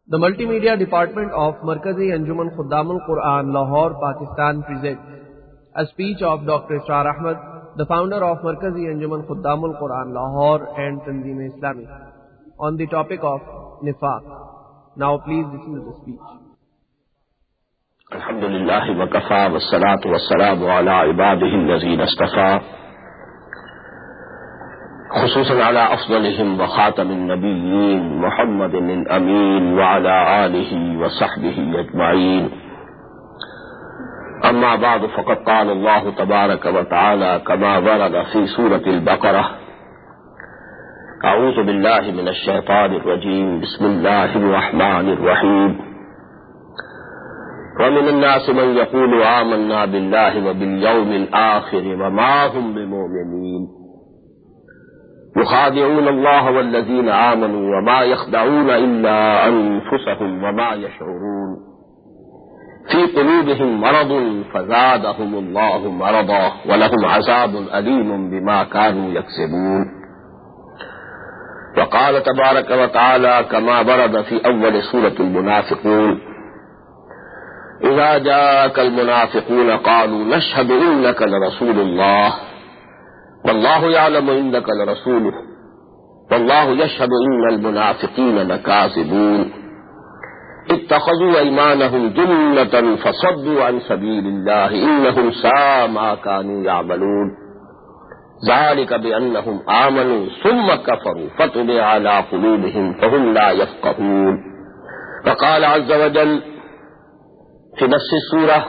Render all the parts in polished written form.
The Multimedia Department of Markazi Anjuman Khuddamul Quran, Lahore, Pakistan presents a speech of Dr. Israr Ahmad, the founder of Markazi Anjuman Khuddamul Quran, Lahore and Tanzeem-e-Islami, on the topic of Nifaq. Now please listen to the speech. Alhamdulillah wa kafa wa salatu wa salamu ala ibadihi allazina istafa خصوصا على أفضلهم وخاتم النبيين محمد الأمين وعلى آله وصحبه أجمعين. أما بعد فقد قال الله تبارك وتعالى كما ورد في سورة البقرة: أعوذ بالله من الشيطان الرجيم بسم الله الرحمن الرحيم. ومن الناس من يقول آمنا بالله وباليوم الآخر وما هم بمؤمنين يخادعون الله والذين آمنوا وما يخدعون إلا أنفسهم وما يشعرون في قلوبهم مرض فزادهم الله مرضا ولهم عذاب أليم بما كانوا يكسبون. وقال تبارك وتعالى كما ورد في أول سورة المنافقون: إذا جاءك المنافقون قالوا نشهد إنك لرسول الله والله يعلم إنك لرسوله والله يشهد إن المنافقين لكاذبون اتخذوا أيمانهم جنة فصدوا عن سبيل الله إنهم ساء ما كانوا يعملون ذلك بأنهم آمنوا ثم كفروا فطبع على قلوبهم فهم لا يفقهون. وقال عز وجل في نفس السورة: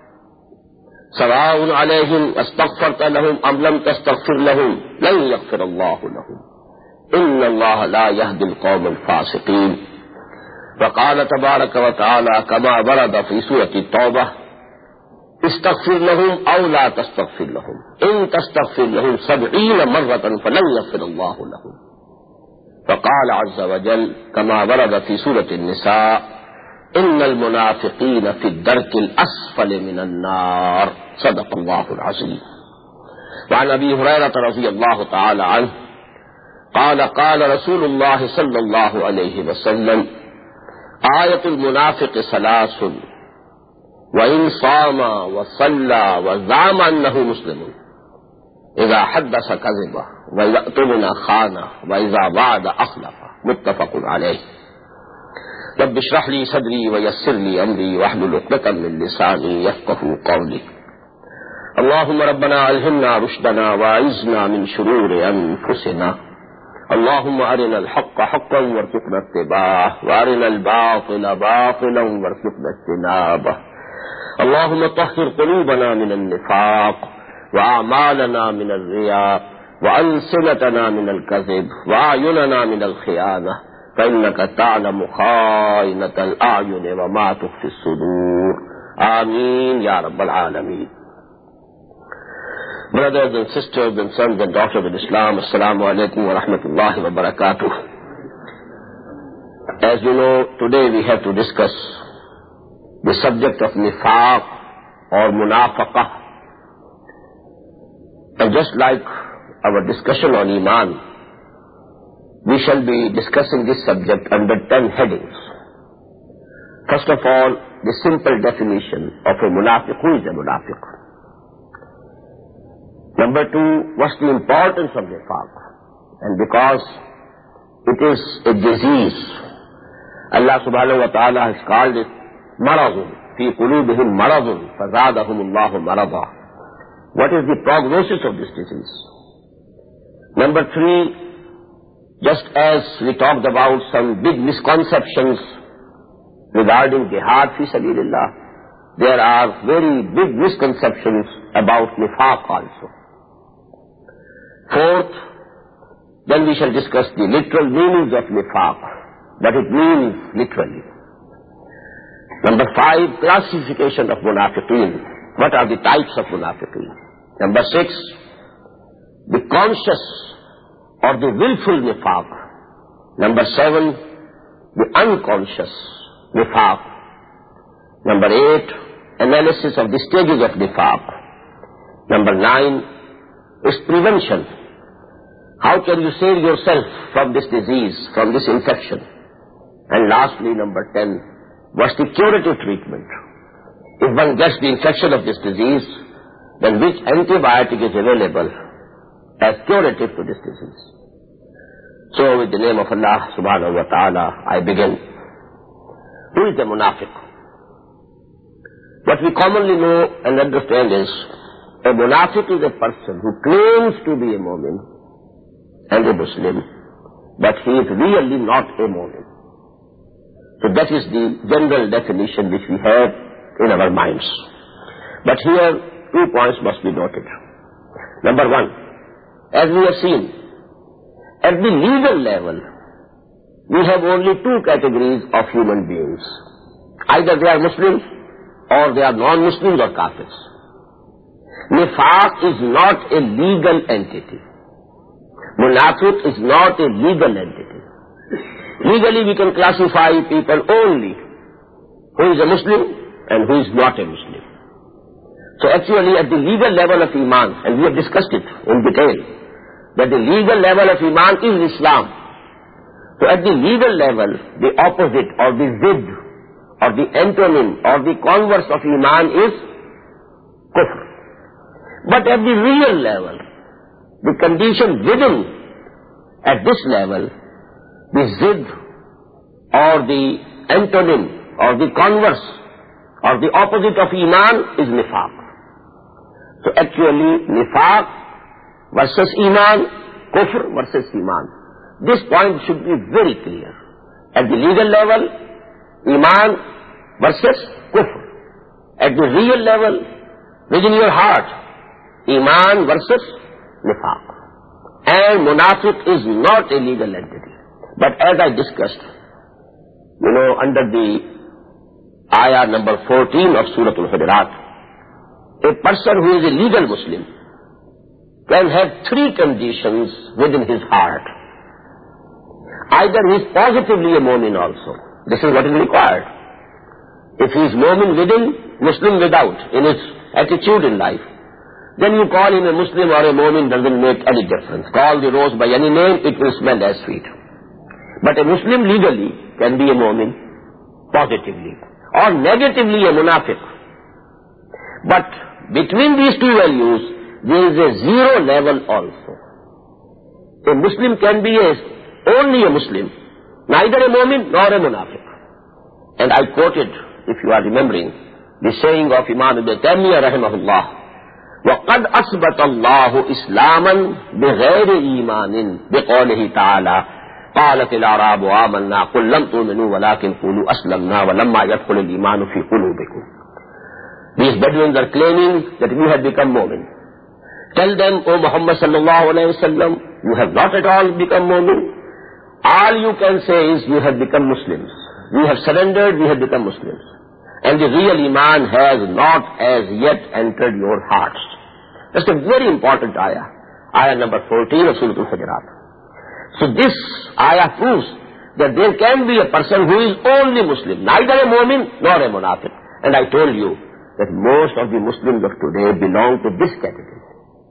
سواء عليهم استغفرت لهم أم لم تستغفر لهم لن يغفر الله لهم إن الله لا يهدي القوم الفاسقين. وقال تبارك وتعالى كما ورد في سورة التوبة: استغفر لهم أو لا تستغفر لهم إن تستغفر لهم 70 مرة فلن يغفر الله لهم. وقال عز وجل كما ورد في سورة النساء: إن المنافقين في الدرك الأسفل من النار. صدق الله العظيم. وعن أبي هريرة رضي الله تعالى عنه قال: قال رسول الله صلى الله عليه وسلم: آية المنافق 3: وإن صام وصلى وزعم أنه مسلم إذا حدث كذب وإذا اؤتمن خان وإذا وعد أخلف. متفق عليه. رب اشرح لي صدري ويسر لي أمري واحلل عقدة من لساني يفقهوا قولي. اللهم ربنا ألهمنا رشدنا وأعذنا من شرور أنفسنا. اللهم أرنا الحق حقا وارزقنا اتباعه وأرنا الباطل باطلا وارزقنا اجتنابه. اللهم طهر قلوبنا من النفاق وأعمالنا من الرياء وألسنتنا من الكذب وأعيننا من الخيانة فإنك تعلم خائنة الأعين وما تخفي الصدور. آمين يا رب العالمين. Brothers and sisters and sons and daughters of Islam, Assalamu alaikum wa rahmatullahi wa barakatuh. As you know, today we have to discuss the subject of nifaq or munafaqah. And just like our discussion on Iman, we shall be discussing this subject under 10 headings. First of all, the simple definition of a munafiq. Who is a munafiq? Number 2, what's the importance of nifaq? And because it is a disease, Allah subhanahu wa ta'ala has called it maradun. Fi qulubihim maradun fazadahum Allahu marada. What is the prognosis of this disease? Number 3, just as we talked about some big misconceptions regarding jihad fi sabilillah, there are very big misconceptions about nifaq also. Fourth, then we shall discuss the literal meanings of nifaq, what it means literally. Number 5, classification of munafiqeen. What are the types of munafiqeen? Number 6, the conscious or the willful nifaq. Number 7, the unconscious nifaq. Number 8, analysis of the stages of nifaq. Number 9 is prevention. How can you save yourself from this disease, from this infection? And lastly, number 10, what's the curative treatment? If one gets the infection of this disease, then which antibiotic is available as curative to this disease? So with the name of Allah subhanahu wa ta'ala, I begin. Who is the munafiq? What we commonly know and understand is, a munafiq is a person who claims to be a mu'min and a Muslim, but he is really not a mu'min. So that is the general definition which we have in our minds. But here, 2 points must be noted. Number 1, as we have seen, at the legal level, we have only 2 categories of human beings. Either they are Muslims, or they are non-Muslims or Kafirs. Nifaq is not a legal entity. Munafiq is not a legal entity. Legally we can classify people only who is a Muslim and who is not a Muslim. So actually at the legal level of Iman, and we have discussed it in detail, that the legal level of Iman is Islam. So at the legal level, the opposite or the zidd or the antonym or the converse of Iman is kufr. But at the real level, the condition within, at this level, the zidd or the antonym or the converse or the opposite of Iman is nifaq. So actually, nifaq versus Iman, kufr versus Iman. This point should be very clear. At the legal level, Iman versus kufr. At the real level, within your heart, Iman versus nifaq. And munafiq is not a legal entity. But as I discussed, under the ayah number 14 of Surah Al-Hujurat, a person who is a legal Muslim can have 3 conditions within his heart. Either he is positively a mu'min also. This is what is required. If he is mu'min within, Muslim without, in his attitude in life, then you call him a Muslim or a mu'min doesn't make any difference. Call the rose by any name, it will smell as sweet. But a Muslim legally can be a mu'min positively or negatively a munafiq. But between these 2 values, there is a 0 level also. A Muslim can be only a Muslim, neither a mu'min nor a munafiq. And I quoted, if you are remembering, the saying of Imam Ibn Taymiyyah rahimahullah, وَقَدْ أَثْبَتَ اللَّهُ إِسْلَامًا بِغَيْرِ إِيمَانٍ بِقَوْلِهِ تَعَالَى قَالَتِ الْأَعْرَابُ آمَنَّا قُلْ لَمْ تُؤْمِنُوا وَلَكِنْ قُولُوا أَسْلَمْنَا وَلَمَّا يَدْخُلِ الْإِيمَانُ فِي قُلُوبِكُمْ. These Bedouins are claiming that we have become mu'min. Tell them, O Muhammad sallallahu alayhi wa sallam, you have not at all become mu'min. All you can say is you have become Muslims. We have surrendered, we have become Muslims. And the real Iman has not as yet entered your hearts. That's a very important ayah. Ayah number 14 of Surah Al-Hujurat. So this ayah proves that there can be a person who is only Muslim, neither a mu'min nor a munafiq. And I told you that most of the Muslims of today belong to this category.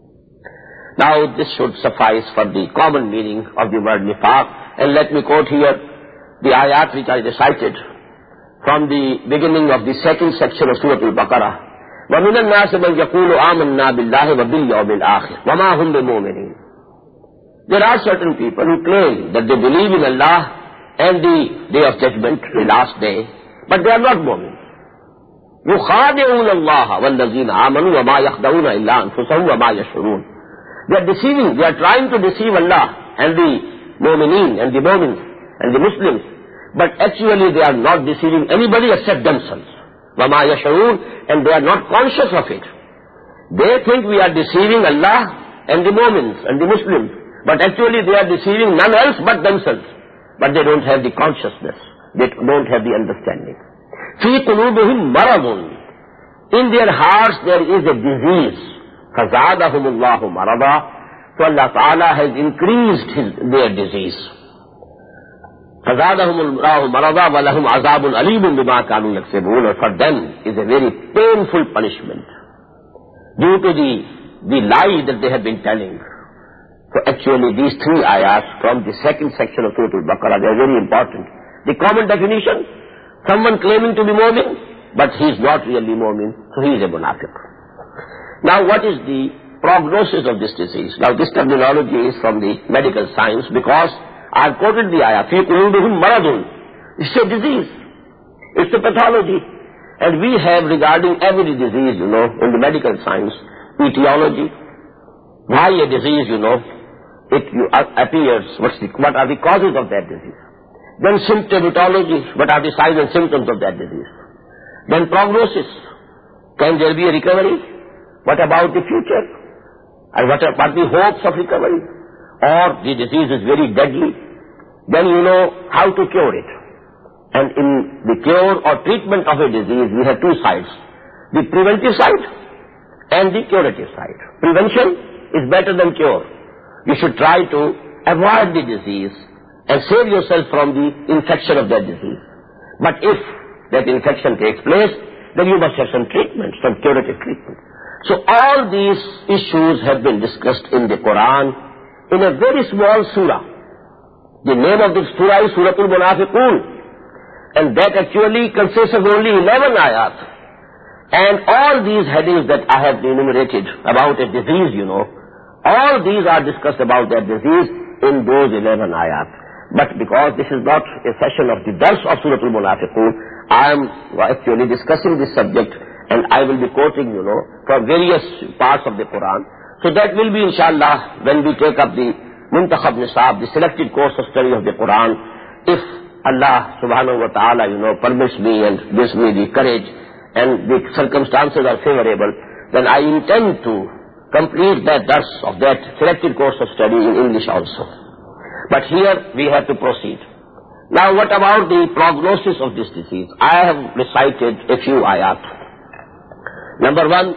Now this should suffice for the common meaning of the word nifaq. And let me quote here the ayat which I recited from the beginning of the 2nd section of Surah Al-Baqarah. وَمِنَ النَّاسِ مَنْ يَقُولُ آمَنَّا بِاللَّهِ وَبِالْيَوْمِ الْآخِرِ وَمَا هُمْ بِمُؤْمِنِينَ. There are certain people who claim that they believe in Allah and the Day of Judgment, the last day, but they are not mu'min. يُخَادِعُونَ اللَّهَ وَالَّذِينَ آمَنُوا وَمَا يَخْدَعُونَ إِلَّا أَنفُسَهُمْ وَمَا يَشْعُرُونَ. They are deceiving, they are trying to deceive Allah and the mu'mineen and the mu'mins and the Muslims, but actually they are not deceiving anybody except themselves. وَمَا يَشْعُرُونَ, and they are not conscious of it. They think we are deceiving Allah and the mu'mins and the Muslims, but actually they are deceiving none else but themselves. But they don't have the consciousness, they don't have the understanding. فِي قُلُوبِهِمْ مَرَضٌ, in their hearts there is a disease. فَزَادَهُمُ اللَّهُ مَرَضًا, so Allah Ta'ala has increased their disease. فَزَادَهُمُ اللَّهُ مَرَضًا وَلَهُمْ عَذَابٌ أَلِيمٌ بِمَا كَانُوا يَكْسِبُونَ. For them is a very painful punishment due to the lie that they have been telling. So actually these 3 ayahs from the 2nd section of Surah Al-Baqarah, they are very important, The common definition, someone claiming to be mu'min, but he is not really mu'min, so he is a munafiq. Now what is the prognosis of this disease? Now this terminology is from the medical science, because I have quoted the ayah, فِي قُلُوبِهِمْ مَرَضٌ. It's a disease. It's a pathology. And we have regarding every disease, in the medical science, etiology. Why a disease, it appears, what are the causes of that disease. Then symptomatology, what are the signs and symptoms of that disease. Then prognosis, can there be a recovery? What about the future? And what are the hopes of recovery? Or the disease is very deadly. Then you know how to cure it. And in the cure or treatment of a disease, we have two sides. The preventive side and the curative side. Prevention is better than cure. You should try to avoid the disease and save yourself from the infection of that disease. But if that infection takes place, then you must have some treatment, some curative treatment. So all these issues have been discussed in the Quran in a very small surah. The name of this surah is Suratul Munafiqun. And that actually consists of only 11 ayat. And all these headings that I have enumerated about a disease, all these are discussed about that disease in those 11 ayat. But because this is not a session of the dars of Suratul Munafiqun, I am actually discussing this subject, and I will be quoting, from various parts of the Quran. So that will be, inshallah, when we take up the Muntakhab Nisab, the selected course of study of the Quran, if Allah subhanahu wa ta'ala, permits me and gives me the courage and the circumstances are favorable, then I intend to complete that dars of that selected course of study in English also. But here we have to proceed. Now what about the prognosis of this disease? I have recited a few ayat. Number 1,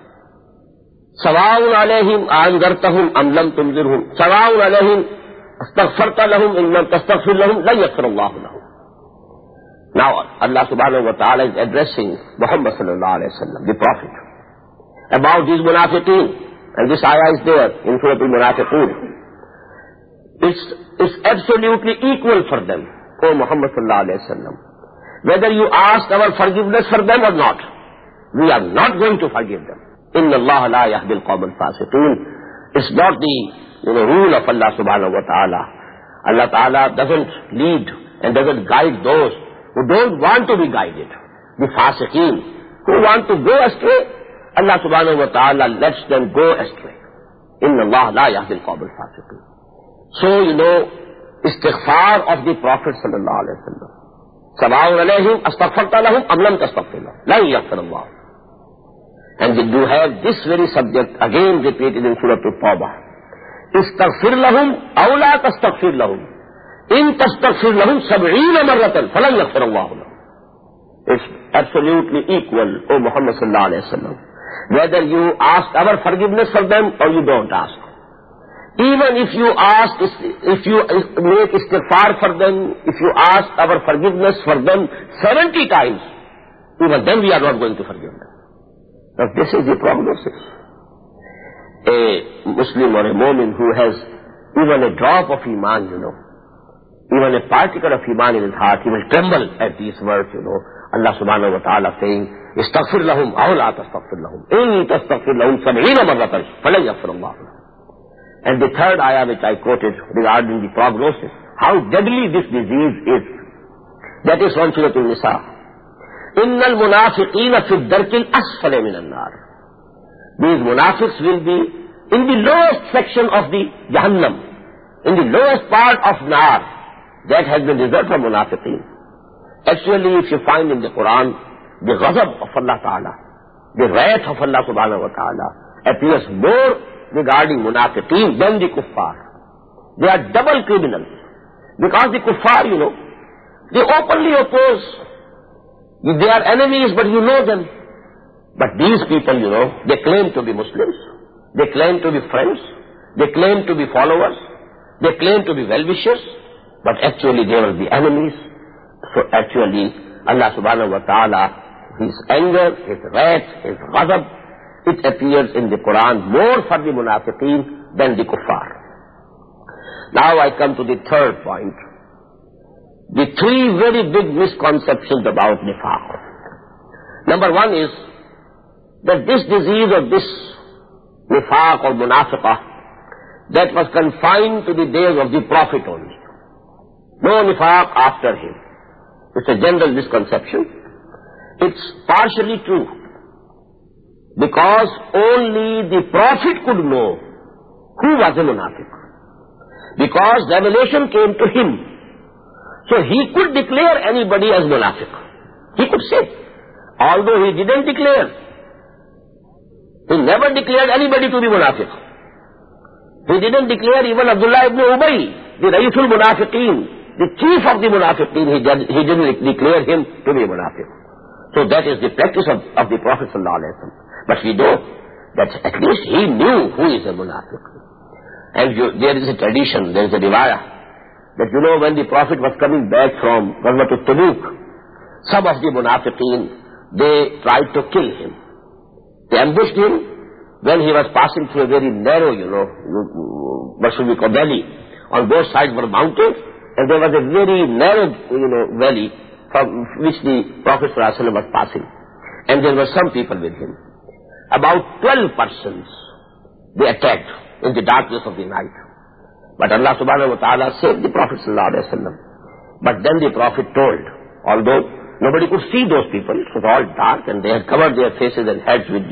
سَوَاءٌ عَلَيْهِمْ أَأَنذَرْتَهُمْ أَمْ لَمْ تُنذِرْهُمْ سَوَاءٌ عَلَيْهِمْ أَسْتَغْفَرْتَ لَهُمْ إِن لَّمْ تَسْتَغْفِرْ لَهُمْ لَن يَغْفِرَ اللَّهُ لَهُمْ. Now Allah subhanahu wa ta'ala is addressing Muhammad sallallahu alayhi wa sallam, the Prophet, about these munafiqeen. And this ayah is there in Surah Al-Munafiqun. It's absolutely equal for them, O Muhammad sallallahu alayhi wa sallam. Whether you ask our forgiveness for them or not, we are not going to forgive them. Inna Allah la yahdil qawm al-fasiqeen. It's not the rule of Allah subhanahu wa ta'ala. Allah ta'ala doesn't lead and doesn't guide those who don't want to be guided. The fasiqeen, who want to go astray, Allah subhanahu wa ta'ala lets them go astray. Inna Allah la yahdil qawm al-fasiqeen. So, istighfar of the Prophet sallallahu alayhi wa sallam. Saba'un alayhim astaghfarta lahum am lam tastaghfir lahum lan yaghfir Allah. And we do have this very subject again repeated in Surah At-Tawbah. Istaghfir lahum aw la tastaghfir lahum. In tastaghfir lahum 70 marratan falan yaghfir Allah lahum. It's absolutely equal, O Muhammad sallallahu alayhi wa sallam. Whether you ask our forgiveness for them or you don't ask. Even if you ask, if you make istighfar for them, if you ask our forgiveness for them 70 times, even then we are not going to forgive them. Now this is the prognosis. A Muslim or a Mu'min who has even a drop of Iman, even a particle of Iman in his heart, he will tremble at these words, Allah subhanahu wa ta'ala saying, Istaghfir lahum aw la tastaghfir lahum. In tastaghfir lahum 70 marratan falan yaghfir Allah lahum. And the third ayah which I quoted regarding the prognosis, how deadly this disease is, that is from Surah An-Nisa. Innal munafiqeena fi ad-darkil asfali min an-nar. These munafiqs will be in the lowest section of the Jahannam, in the lowest part of Nar. That has been reserved for munafiqeen. Actually, if you find in the Quran, the ghazab of Allah Ta'ala, the wrath of Allah Subhanahu wa Ta'ala appears more regarding munafiqeen than the kuffar. They are double criminals. Because the kuffar, they openly oppose. They are enemies, but you know them. But these people, they claim to be Muslims. They claim to be friends. They claim to be followers. They claim to be well-wishers. But actually they were the enemies. So actually, Allah subhanahu wa ta'ala, His anger, His wrath, His ghazab, it appears in the Quran more for the munafiqeen than the kuffar. Now I come to the third point. the three very big misconceptions about nifaq. Number one is that this disease of this nifaq or munafiqah, that was confined to the days of the Prophet only. No nifaq after him. It's a general misconception. It's partially true, because only the Prophet could know who was a munafiq. Because revelation came to him. So he could declare anybody as munafiq. He could say, although he didn't declare. He never declared anybody to be munafiq. He didn't declare even Abdullah ibn Ubay, the Raisul Munafiqeen, the chief of the Munafiqeen, he didn't declare him to be munafiq. So that is the practice of the Prophet ﷺ. But we know that at least he knew who is a munafiq. And there is a tradition, there is a riwayah, that when the Prophet was coming back from Ghazwat Tabuk, some of the munafiqeen, they tried to kill him. They ambushed him when he was passing through a very narrow, what should we call, valley. On both sides were mountains, and there was a very narrow, valley from which the Prophet ﷺ was passing. And there were some people with him. About 12 persons they attacked in the darkness of the night. But Allah subhanahu wa ta'ala saved the Prophet ﷺ. But then the Prophet told, although nobody could see those people, it was all dark, and they had covered their faces and heads with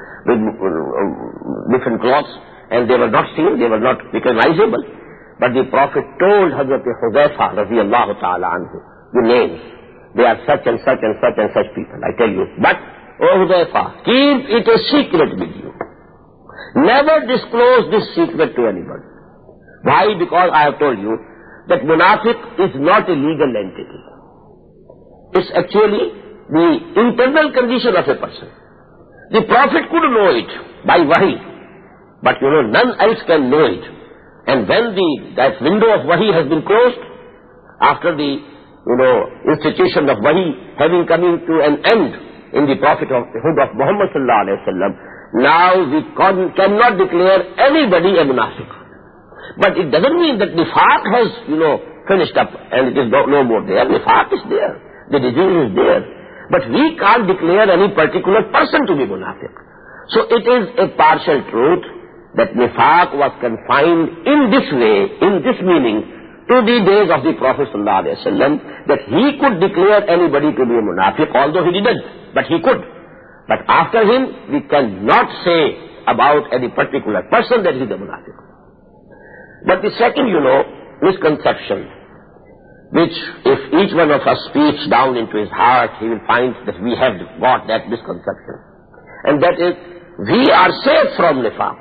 different cloths, and they were not seen, they were not recognizable. But the Prophet told Hazrat Hudayfa radiyallahu ta'ala anhu the names. They are such and such and such and such people, I tell you. But, O Hudayfa, keep it a secret with you. Never disclose this secret to anybody. Why? Because I have told you that munafiq is not a legal entity. It's actually the internal condition of a person. The Prophet could know it by wahi, but none else can know it. And when that window of wahi has been closed, after the institution of wahi having coming to an end in the prophethood of Muhammad sallallahu alaihi wasallam, now we cannot declare anybody a munafiq. But it doesn't mean that nifaq has, finished up and it is no more there. Nifaq is there. The disease is there. But we can't declare any particular person to be munafiq. So it is a partial truth that nifaq was confined in this way, in this meaning, to the days of the Prophet ﷺ, that he could declare anybody to be a munafiq, although he didn't, but he could. But after him, we cannot say about any particular person that he is a munafiq. But the second, misconception, which if each one of us speaks down into his heart, he will find that we have got that misconception. And that is, we are safe from nifaq.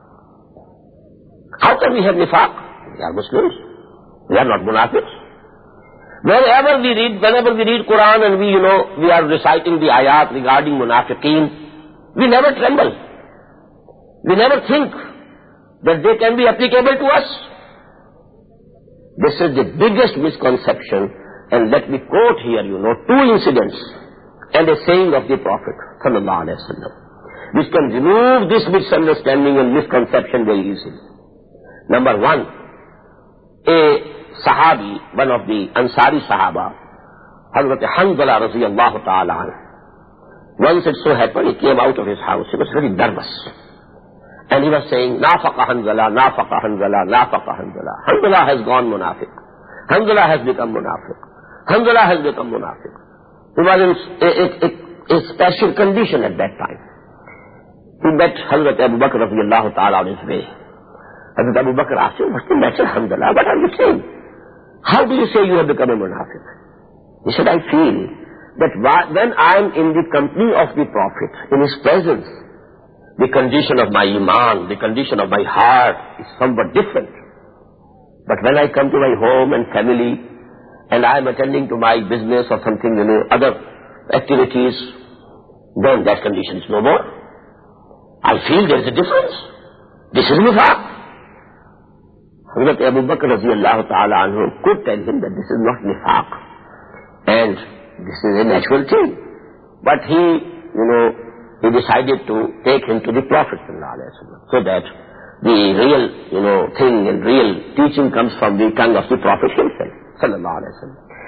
How can we have nifaq? We are Muslims. We are not munafiqs. Whenever we read Quran and we are reciting the ayat regarding munafiqeen, we never tremble. We never think that they can be applicable to us. This is the biggest misconception. And let me quote here, two incidents and a saying of the Prophet sallallahu alaihi wasallam, which can remove this misunderstanding and misconception very easily. Number one, a Sahabi, one of the Ansari Sahaba, Hazrat Hanzala radiyallahu ta'ala anhu. Once it so happened, he came out of his house. He was very nervous. And he was saying, Nafaqa Hanzala, Nafaqa Hanzala, Nafaqa Hanzala. Hanzala has gone munafiq. Hanzala has become munafiq. Hanzala has become munafiq. He was in a special condition at that time. He met Hazrat Abu Bakr radiyallahu ta'ala on his way. Hazrat Abu Bakr asked him, what's the matter, Hanzala? What are you saying? How do you say you have become a munafiq? He said, I feel that when I am in the company of the Prophet, in his presence, the condition of my iman, the condition of my heart is somewhat different. But when I come to my home and family, and I am attending to my business or something, other activities, then that condition is no more. I feel there is a difference. This is nifaq. Hazrat Abu Bakr radiyallahu ta'ala anhu could tell him that this is not nifaq, and this is a natural thing. But he decided to take him to the Prophet sallallahu alaihi wasallam, so that the real, thing and real teaching comes from the tongue of the Prophet himself sallallahu alaihi wasallam.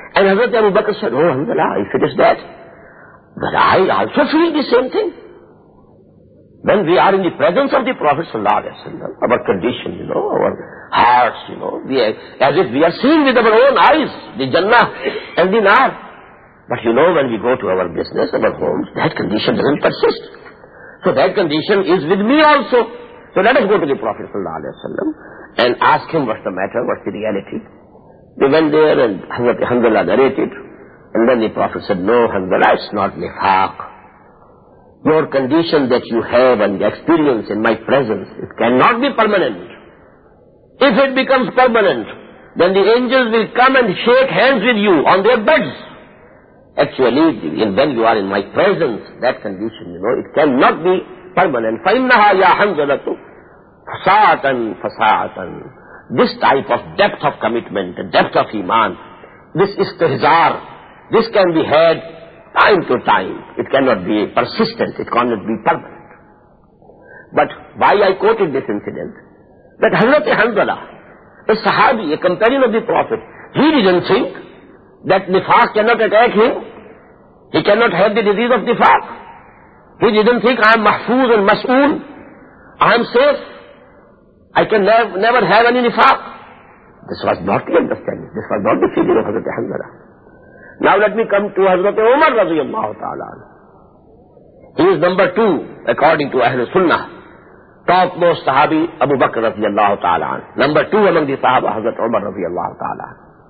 And Hazrat Abu Bakr said, oh, Hanzala, if it is that, but I also feel the same thing. When we are in the presence of the Prophet sallallahu alaihi wasallam, our condition, our hearts, as if we are seeing with our own eyes the Jannah and the Nar. But when we go to our business, our homes, that condition doesn't persist. So that condition is with me also. So let us go to the Prophet sallallahu alaihi wasallam and ask him what's the matter, what's the reality. They went there and Hazrat Hanzala narrated. And then the Prophet said, no, Hanzala, it's not nifaq. Your condition that you have and the experience in my presence, it cannot be permanent. If it becomes permanent, then the angels will come and shake hands with you on their beds. Actually, when you are in my presence, that condition, it cannot be permanent. فَإِنَّهَا يَا حَنْزَلَةُ فَسَاءَةً فَسَاءَةً. This type of depth of commitment, the depth of iman, this istihzar, this can be had time to time. It cannot be persistent. It cannot be permanent. But why I quoted this incident? That Hazrat Hanzala, a Sahabi, a companion of the Prophet, he didn't think that nifaq cannot attack him. He cannot have the disease of nifaq. He didn't think I am mahfuz and mas'ool. I am safe. I can never have any nifaq. This was not the understanding. This was not the feeling of Hazrat Hanzala. Now let me come to Hazrat Umar radiyallahu ta'ala. He is number 2 according to Ahl Sunnah. Topmost Sahabi Abu Bakr radiyallahu ta'ala. Number 2 among the Sahaba Hazrat Umar radiyallahu ta'ala.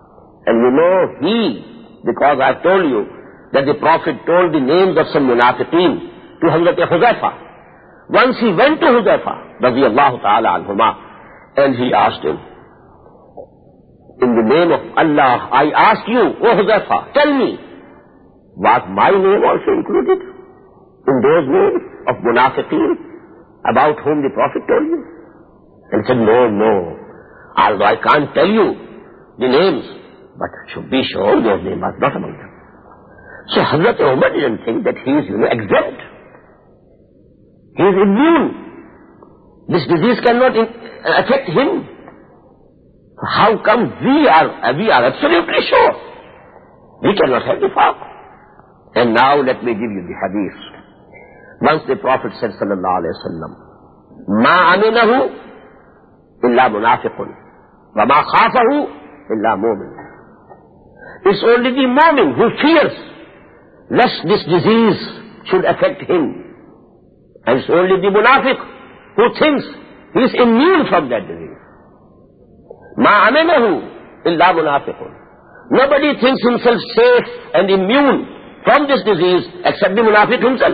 And because I told you that the Prophet told the names of some munafiqeen to Hazrat Huzaifa. Once he went to Huzaifa radiyallahu ta'ala anhuma and he asked him, in the name of Allah, I ask you, O Huzaifa, tell me, was my name also included in those names of munafiqeen about whom the Prophet told you? And he said, no. Although I can't tell you the names, but should be sure your name was not among them. So Hazrat Umar didn't think that he is, exempt. He is immune. This disease cannot affect him. How come we are absolutely sure we cannot have nifaq? And now let me give you the hadith. Once the Prophet said sallallahu alayhi wa sallam, ma aminahu illa munafiqun wa ma khafahu illa mu'min. It's only the mu'min who fears lest this disease should affect him. And it's only the munafiq who thinks he is immune from that disease. Ma aminahu illa munafiqun. Nobody thinks himself safe and immune from this disease except the munafiq himself.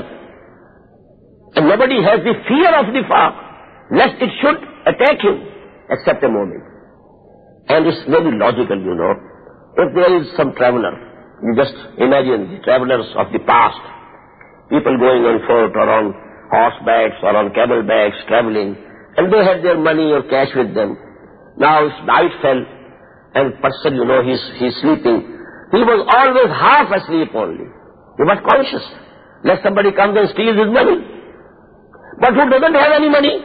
And nobody has the fear of nifaq lest it should attack him except a mu'min. And it's very logical, If there is some traveler, you just imagine the travelers of the past, people going on foot or on horsebacks or on camelbacks traveling, and they had their money or cash with them. Now night fell, and person, he's sleeping. He was always half asleep only. He was conscious, lest somebody comes and steals his money. But who doesn't have any money?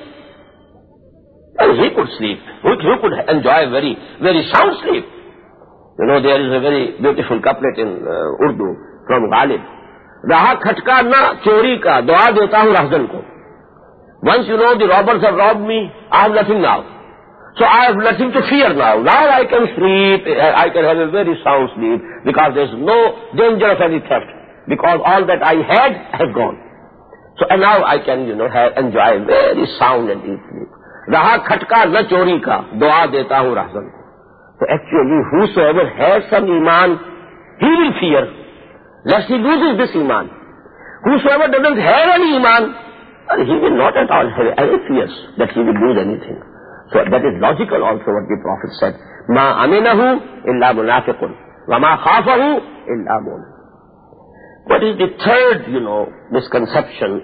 Well, he could sleep. He could enjoy very, very sound sleep. There is a very beautiful couplet in Urdu from Ghalib. Raha khatka na chori ka, dua deta hu rahzan ko. Once the robbers have robbed me, I have nothing now. So I have nothing to fear now. Now I can sleep, I can have a very sound sleep, because there is no danger of any theft, because all that I had has gone. So and now I can, enjoy very sound and deep sleep. Raha khatka na chori ka, dua deta hu rahzan ko. So actually, whosoever has some iman, he will fear, lest he loses this iman. Whosoever doesn't have any iman, he will not at all have any fears that he will lose anything. So that is logical also what the Prophet said. Ma aminahu illa munafiqun wa ma khafahu illa mu'min. What is the third, misconception?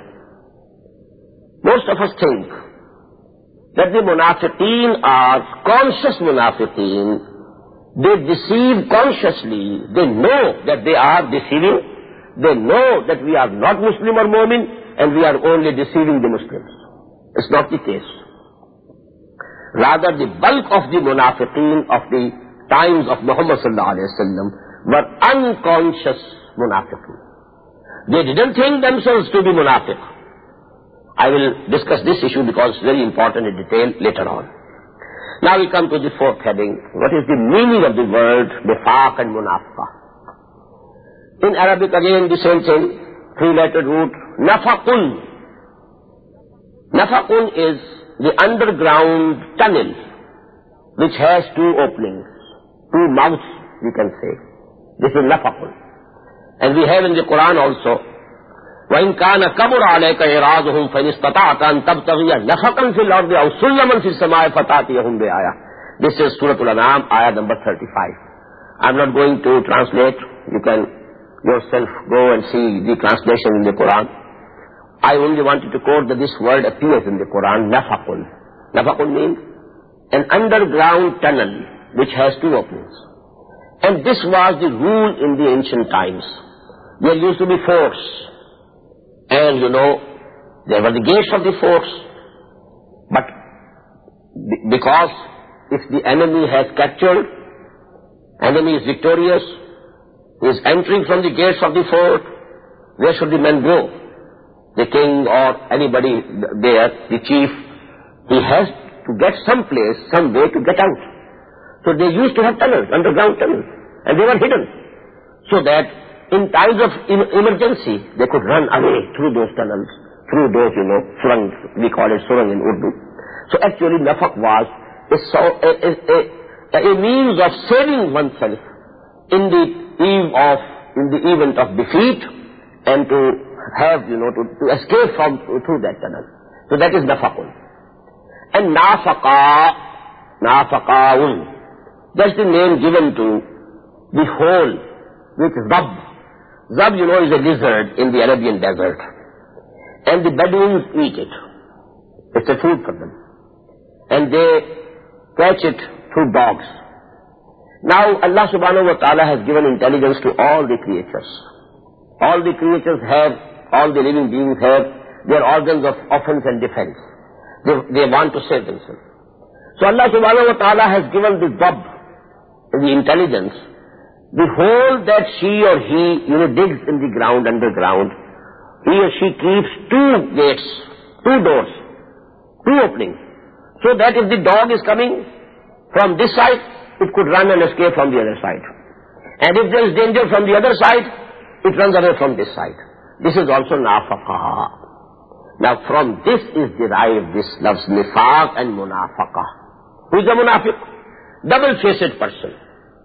Most of us think that the munafiqeen are conscious munafiqeen. They deceive consciously. They know that they are deceiving. They know that we are not Muslim or Mu'min, and we are only deceiving the Muslims. It's not the case. Rather, the bulk of the munafiqeen of the times of Muhammad sallallahu alayhi wa sallam were unconscious munafiqeen. They didn't think themselves to be munafiq. I will discuss this issue because it's very important in detail later on. Now we come to the fourth heading. What is the meaning of the word nifaq and munafiqah? In Arabic again the same thing, three-lettered root, nafaqun. Nafaqun is the underground tunnel which has two openings, two mouths we can say. This is nafaqun. And we have in the Quran also, وَإِنْ كَانَ كَبُرَ عَلَيْكَ إِعْرَاضُهُمْ فَإِنِ اسْتَطَعْتَ أَنْ تَبْتَغِيَ نَفَقًا فِي الْأَرْضِ أَوْ سُلَّمًا فِي السَّمَاءِ فَتَأْتِيَهُمْ بِآيَةٍ. This is Surah Al-An'am, ayah number 35. I'm not going to translate. You can yourself go and see the translation in the Quran. I only wanted to quote that this word appears in the Quran, nafaqun. Nafaqun means an underground tunnel which has two openings. And this was the rule in the ancient times. There used to be forts. And there were the gates of the forts. But because if the enemy has captured, enemy is victorious, he is entering from the gates of the fort, where should the men go? The king or anybody there, the chief, he has to get some place, some way to get out. So they used to have tunnels, underground tunnels, and they were hidden, so that in times of emergency, they could run away through those tunnels, through those, surang, we call it surang in Urdu. So actually, nafaq was a means of saving oneself in the event of defeat, and to have, to escape through that tunnel. So that is nafaqun. And nafaqaun, that's the name given to the hole which zab. Zab, is a lizard in the Arabian desert. And the Bedouins eat it. It's a food for them. And they catch it through dogs. Now, Allah subhanahu wa ta'ala has given intelligence to all the creatures. All the creatures have, all the living beings have their organs of offense and defense. They want to save themselves. So Allah subhanahu wa ta'ala has given the zab, the intelligence, the hole that she or he, digs in the ground, underground, he or she keeps two gates, two doors, two openings, so that if the dog is coming from this side, it could run and escape from the other side. And if there is danger from the other side, it runs away from this side. This is also nafaqah. Now from this is derived this loves nifaq and munafaqah. Who is a munafiq? Double-faced person.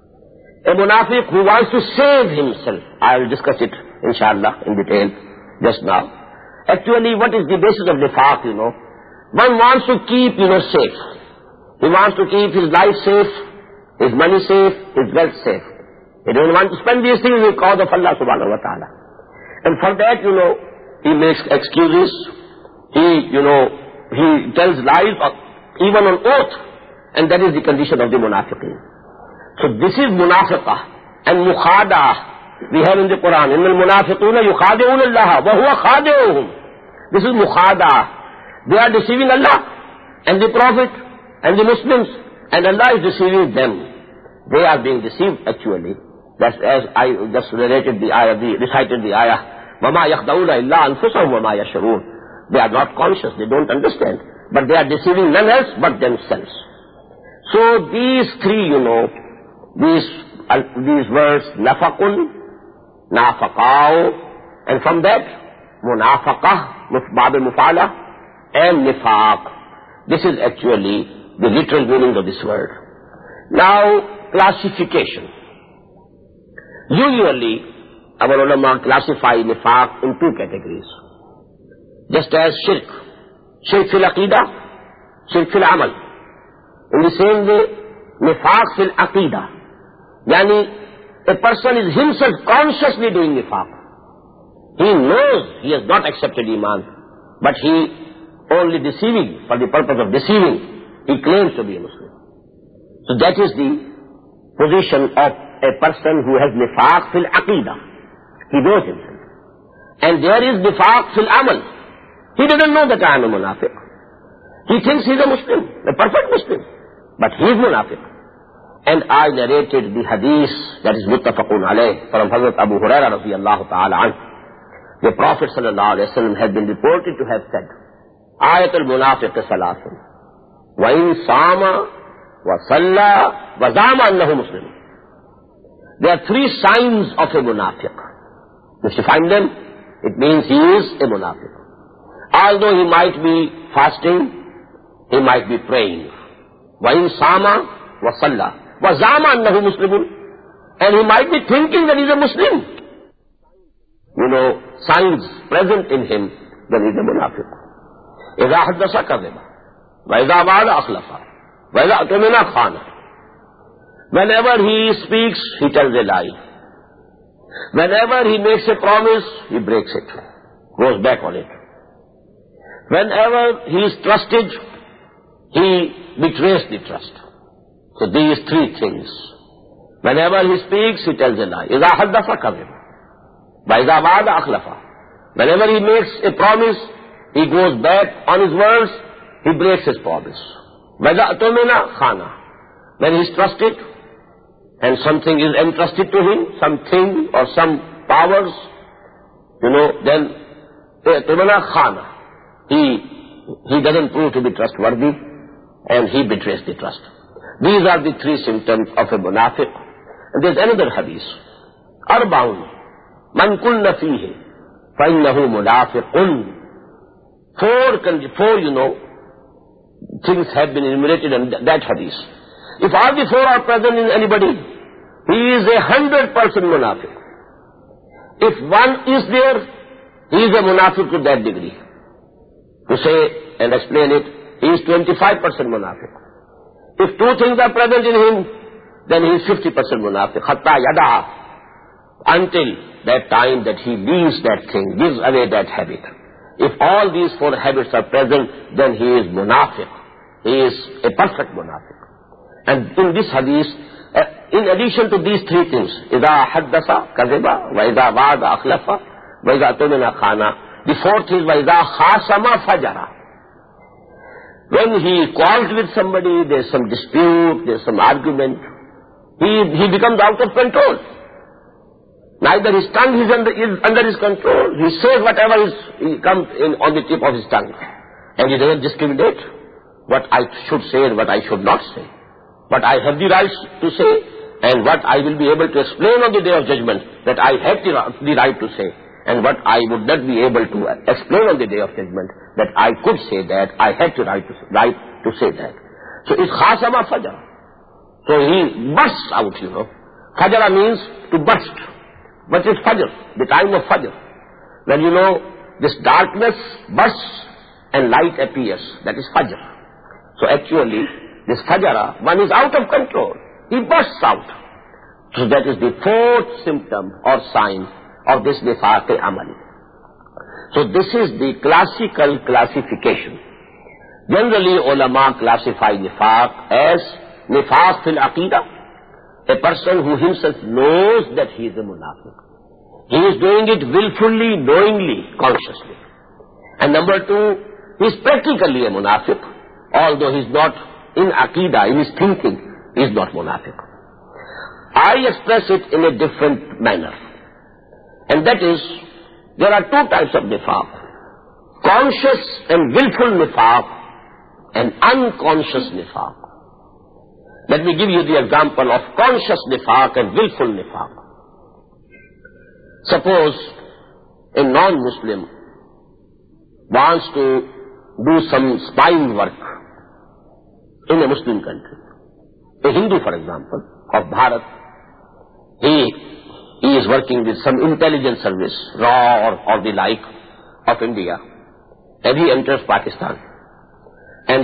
A munafiq who wants to save himself. I will discuss it, inshallah, in detail just now. Actually, what is the basis of nifaq, One wants to keep, safe. He wants to keep his life safe, his money safe, his wealth safe. He doesn't want to spend these things in the cause of Allah subhanahu wa ta'ala. And for that, he makes excuses. He tells lies, even on oath. And that is the condition of the munafiqeen. So this is munafiqah and mukhada'ah. We have in the Quran, إِنَّ الْمُنَافِقُونَ يُخَادِعُونَ اللَّهَ وَهُوَ خَادِعُهُمْ. This is mukhada'ah. They are deceiving Allah and the Prophet and the Muslims, and Allah is deceiving them. They are being deceived actually. That's as I just recited the ayah. وَمَا يَخْدَعُونَ إِلَّا أَنفُسَهُمْ وَمَا يَشْعُرُونَ. They are not conscious, they don't understand, but they are deceiving none else but themselves. So these three, these words, nafaqun, nafaqao, and from that, munafaqah, bab mufala, and nifaq. This is actually the literal meaning of this word. Now, classification. Usually, our ulama classify nifaq in two categories. Just as shirk. Shirk fil aqidah, shirk fil amal. In the same way, nifaq fil aqidah. Yani, a person is himself consciously doing nifaq. He knows he has not accepted iman, but he only deceiving, for the purpose of deceiving, he claims to be a Muslim. So that is the position of a person who has nifaq fil aqidah. He knows himself. And there is nifaq fil amal. He doesn't know that I am a munafiq. He thinks he is a Muslim, a perfect Muslim, but he is munafiq. And I narrated the hadith that is muttafaqun alayh from Hazrat Abu Hurairah radiyallahu ta'ala anhu. The Prophet sallallahu alayhi wa sallam had been reported to have said, Ayatul Munafiq salasun, wa in sama, wa salla, wa zama annahu muslim. There are three signs of a munafiq. If you find them, it means he is a munafiq. Although he might be fasting, he might be praying. Wa in sama, wa salla, wa zama annahu muslimun. And he might be thinking that he is a Muslim. You know, signs present in him, then he is a munafiq. إذا حدث كذب وإذا وعد أخلف وإذا اؤتمن خان. Whenever he speaks, he tells a lie. Whenever he makes a promise, he breaks it, goes back on it. Whenever he is trusted, he betrays the trust. So these three things. Whenever he speaks, he tells a lie. إذا حدث كذب وإذا وعد أخلف. Whenever he makes a promise, he goes back on his words, he breaks his promise. وَإِذَا أَتُمِنَ خَانَ. When he is trusted and something is entrusted to him, something or some powers, you know, then أَتُمِنَ خَانَ. He doesn't prove to be trustworthy and he betrays the trust. These are the three symptoms of a munafiq. And there's another hadith. أَرْبَعٌ مَنْ كُنَّ فِيهِ فَإِنَّهُ مُنَافِقٌ. Four, you know, things have been enumerated in that hadith. If all the four are present in anybody, he is 100% munafiq. If one is there, he is a munafiq to that degree. To say and explain it, he is 25% munafiq. If two things are present in him, then he is 50% munafiq. Hatta yada, until that time that he leaves that thing, gives away that habit. If all these four habits are present, then he is munafiq. He is a perfect munafiq. And in this hadith, in addition to these three things, إِذَا حَدَّثَ كَذِبَ وَإِذَا وَعَدَ أَخْلَفَ وَإِذَا اؤْتُمِنَ خَانَ. The fourth is وَإِذَا خَاصَمَ فَجَرَ. When he quarrels with somebody, there's some dispute, there's some argument, he becomes out of control. Neither his tongue is under his control. He says whatever comes in on the tip of his tongue. And he doesn't discriminate what I should say and what I should not say. What I have the right to say and what I will be able to explain on the day of judgment that I have the right to say. And what I would not be able to explain on the day of judgment that I could say that, I had the right to say that. So it's khasama fajr. So he bursts out, you know. Fajr means to burst. But it's Fajr, the time of Fajr. When you know this darkness bursts and light appears. That is Fajr. So actually, this Fajr, one is out of control. He bursts out. So that is the fourth symptom or sign of this nifaq-e-amali. So this is the classical classification. Generally, ulama classify nifaq as nifaq fil aqidah. A person who himself knows that he is a munafiq. He is doing it willfully, knowingly, consciously. And number two, he is practically a munafiq, although he is not in aqidah, in his thinking, he is not munafiq. I express it in a different manner. And that is, there are two types of nifaq. Conscious and willful nifaq and unconscious nifaq. Let me give you the example of conscious nifaq and willful nifaq. Suppose a non-Muslim wants to do some spying work in a Muslim country. A Hindu, for example, of Bharat, he is working with some intelligence service, RAW or the like, of India, and he enters Pakistan. And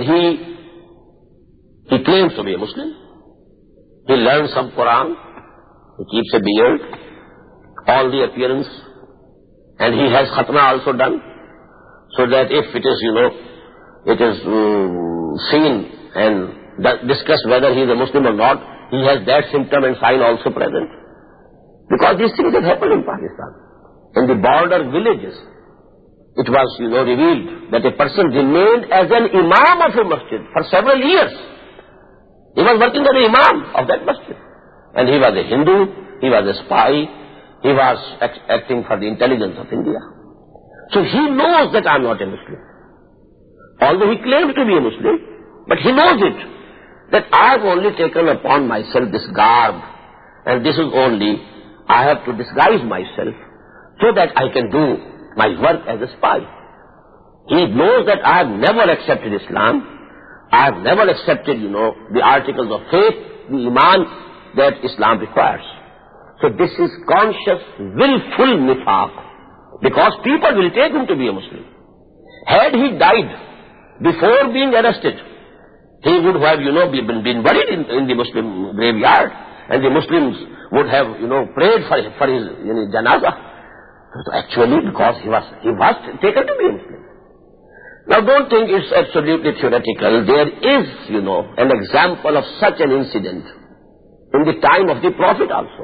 he claims to be a Muslim. He learns some Quran. He keeps a beard, all the appearance, and he has khatna also done, so that if it is, it is seen and discussed whether he is a Muslim or not, he has that symptom and sign also present. Because these things have happened in Pakistan. In the border villages, it was, revealed that a person remained as an imam of a masjid for several years. He was working as the imam of that masjid. And he was a Hindu, he was a spy, he was acting for the intelligence of India. So he knows that I am not a Muslim. Although he claimed to be a Muslim, but he knows it, that I have only taken upon myself this garb, and this is only, I have to disguise myself so that I can do my work as a spy. He knows that I have never accepted Islam, I have never accepted, the articles of faith, the iman that Islam requires. So this is conscious, willful nifaq, because people will take him to be a Muslim. Had he died before being arrested, he would have, been buried in the Muslim graveyard, and the Muslims would have, prayed for his janazah. So actually, because he was taken to be a Muslim. Now don't think it's absolutely theoretical. There is, an example of such an incident in the time of the Prophet also.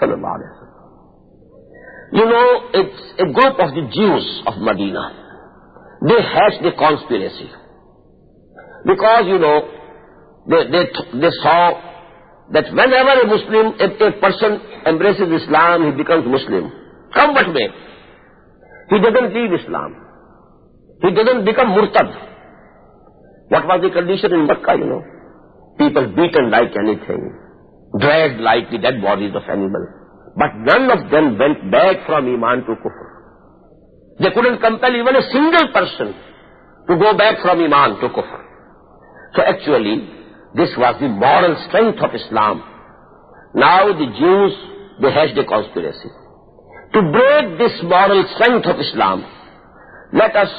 It's a group of the Jews of Medina. They hatched a conspiracy. Because, they saw that whenever a Muslim, a person embraces Islam, he becomes Muslim. Come what may. He doesn't leave Islam. He doesn't become murtad. What was the condition in Makkah, People beaten like anything, dragged like the dead bodies of animals. But none of them went back from Iman to Kufr. They couldn't compel even a single person to go back from Iman to Kufr. So actually, this was the moral strength of Islam. Now the Jews, they hatched a conspiracy. To break this moral strength of Islam, let us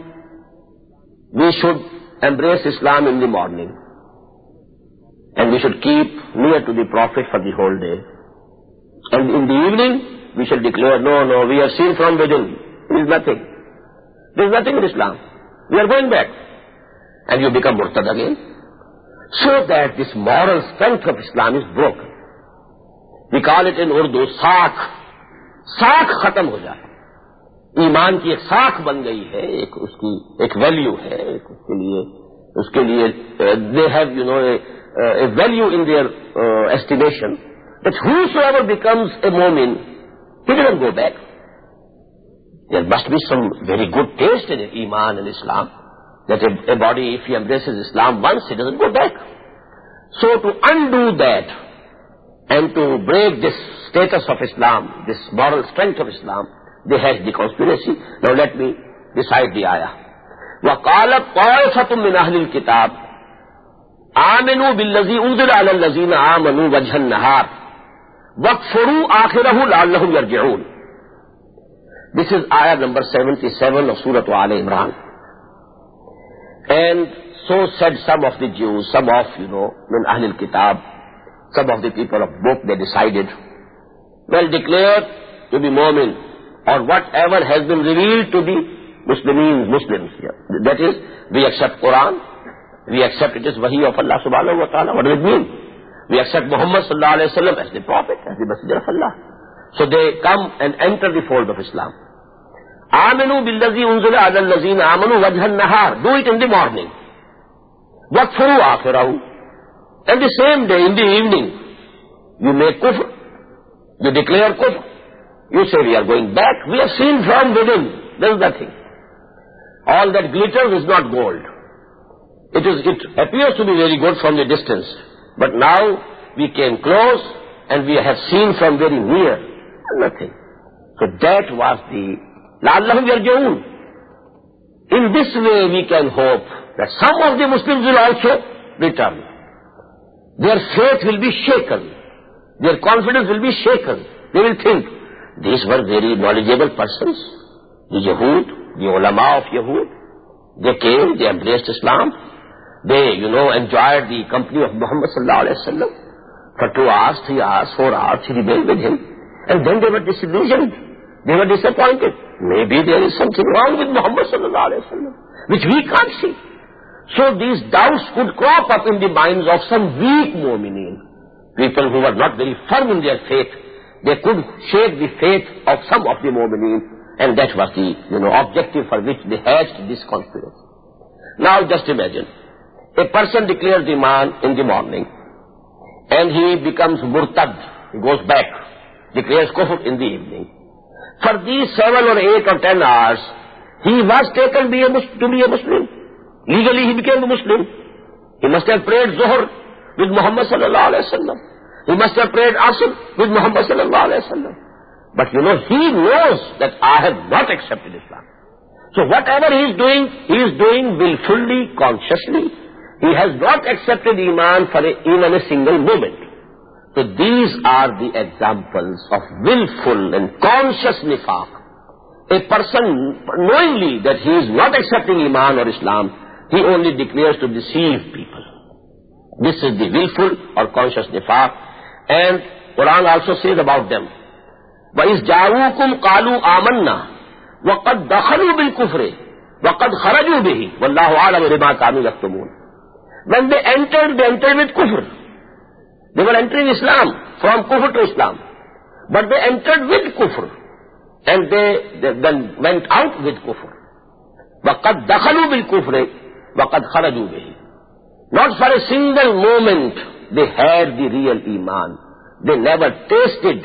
we should embrace Islam in the morning. And we should keep near to the Prophet for the whole day. And in the evening, we shall declare, no, we have seen from within. There is nothing. There is nothing in Islam. We are going back. And you become murtad again. So that this moral strength of Islam is broken. We call it in Urdu, saakh. Saakh khatam ho jata. ईमान की एक साख बन गई है, एक value है, उसके लिए they have, a value in their estimation, that whosoever becomes a mu'min, he doesn't go back. There must be some very good taste in it, Iman and Islam, that a body, if he embraces Islam once, he doesn't go back. So to undo that, and to break this status of Islam, this moral strength of Islam, they hatched the conspiracy. Now let me recite the ayah. وَقَالَتْ طَائِفَةٌ مِّنْ أَهْلِ الْكِتَابِ آمِنُوا بِالَّذِي أُنزِلَ عَلَى الَّذِينَ آمَنُوا وَجْهَ النَّهَارِ وَاكْفُرُوا آخِرَهُ لَعَلَّهُمْ يَرْجِعُونَ. This is ayah number 77 of Surah Al Imran. And so said some of the Jews, some of, min Ahl al-Kitab, some of the people of book, they decided, well, declare to be mu'min, or whatever has been revealed to the Muslims. Yeah. That is, we accept Quran, we accept it is wahi of Allah subhanahu wa ta'ala. What does it mean? We accept Muhammad sallallahu alayhi wa sallam as the Prophet, as the Messenger of Allah. So they come and enter the fold of Islam. Aminu billazi unzila ala allazina amanu wajhan nahar. Do it in the morning. Wakfuru akhirahu. And the same day, in the evening, you make kufr. You declare kufr. You say we are going back. We have seen from within. There is nothing. All that glitters is not gold. It appears to be very good from the distance. But now we came close and we have seen from very near. Nothing. So that was the la'allahum yarji'un. In this way we can hope that some of the Muslims will also return. Their faith will be shaken. Their confidence will be shaken. They will think, these were very knowledgeable persons. The Yahud, the ulama of Yahud. They came, they embraced Islam. They, enjoyed the company of Muhammad sallallahu alayhi wa sallam. For 2 hours, 3 hours, 4 hours, he remained with him. And then they were disillusioned. They were disappointed. Maybe there is something wrong with Muhammad sallallahu alayhi wa sallam, which we can't see. So these doubts could crop up in the minds of some weak mu'mineen. People who were not very firm in their faith. They could shake the faith of some of the mu'mineen, and that was the, objective for which they hatched this conspiracy. Now just imagine, a person declares Iman in the morning, and he becomes murtad, he goes back, declares kufr in the evening. For these 7 or 8 or 10 hours, he was taken to be a Muslim. Legally he became a Muslim. He must have prayed Zuhr with Muhammad sallallahu alayhi wa sallam. He must have prayed Asr with Muhammad sallallahu alayhi wa sallam. But he knows that I have not accepted Islam. So whatever he is doing willfully, consciously. He has not accepted Iman for even a single moment. So these are the examples of willful and conscious nifaq. A person knowingly that he is not accepting Iman or Islam, he only declares to deceive people. This is the willful or conscious nifaq. And Quran also says about them, وَإِذْ جَاءُوكُمْ قَالُوا آمَنَّا وَقَدْ دَخَلُوا بِالْكُفْرِ وَقَدْ خَرَجُوا بِهِ وَاللَّهُ عَلَمُ بِمَا كَانُوا يَكْتُمُونَ. When they entered with kufr. They were entering Islam, from kufr to Islam. But they entered with kufr. And they then went out with kufr. وَقَدْ دَخَلُوا بِالْكُفْرِ وَقَدْ خَرَجُوا بِهِ. Not for a single moment they had the real Iman. They never tasted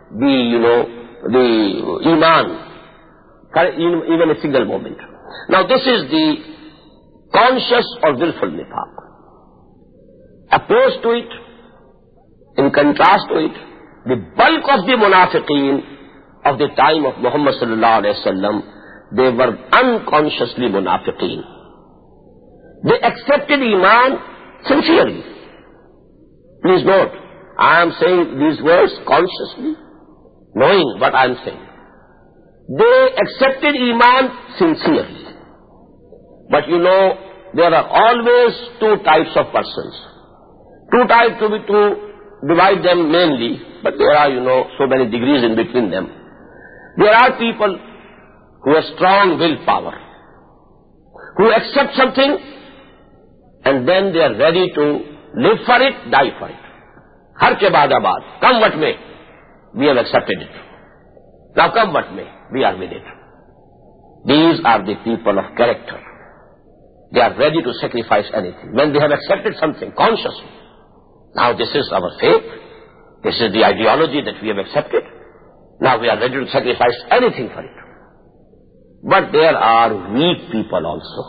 the Iman for even a single moment. Now this is the conscious or willful nifaq. Opposed to it, in contrast to it, the bulk of the munafiqeen of the time of Muhammad sallallahu alayhi wa sallam, they were unconsciously munafiqeen. They accepted Iman sincerely. Please note, I am saying these words consciously, knowing what I am saying. They accepted Iman sincerely. But there are always 2 types of persons. 2 types to divide them mainly, but there are, so many degrees in between them. There are people who have strong willpower, who accept something and then they are ready to live for it, die for it. Har ke baad abad, come what may, we have accepted it. Now come what may, we are with it. These are the people of character. They are ready to sacrifice anything. When they have accepted something consciously, now this is our faith, this is the ideology that we have accepted, now we are ready to sacrifice anything for it. But there are weak people also.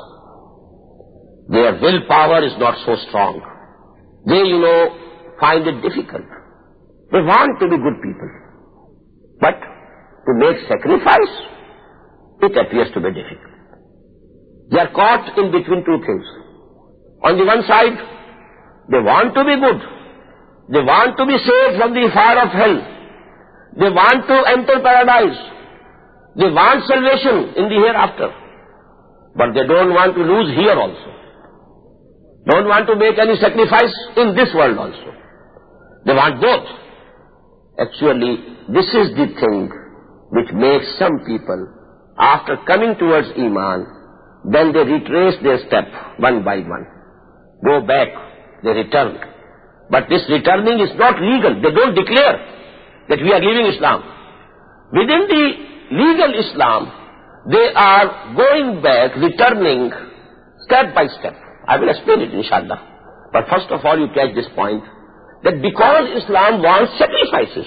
Their willpower is not so strong. They, find it difficult. They want to be good people. But to make sacrifice, it appears to be difficult. They are caught in between 2 things. On the one side, they want to be good. They want to be saved from the fire of hell. They want to enter paradise. They want salvation in the hereafter. But they don't want to lose here also. Don't want to make any sacrifice in this world also. They want both. Actually, this is the thing which makes some people, after coming towards Iman, then they retrace their step one by one. Go back, they return. But this returning is not legal. They don't declare that we are leaving Islam. Within the legal Islam, they are going back, returning step by step. I will explain it, inshallah. But first of all, you catch this point, that because Islam wants sacrifices.